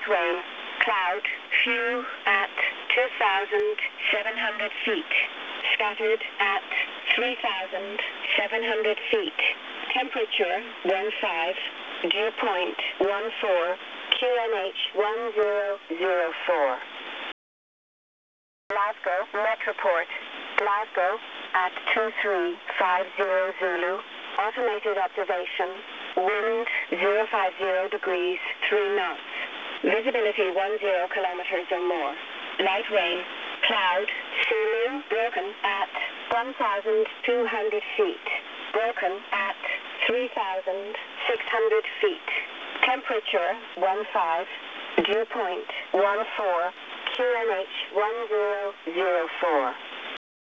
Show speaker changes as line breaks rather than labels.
light rain, cloud, few at 2,700 feet, scattered at 3,700 feet, temperature 15, dew point 14, QNH 1004. Glasgow, Metroport, Glasgow, at 2350 Zulu, automated observation, wind 050 degrees, 3 knots, visibility 10 kilometers or more, light rain, cloud, ceiling broken at 1,200 feet, broken at 3,600 feet, temperature 15, dew point 14, QNH 1004.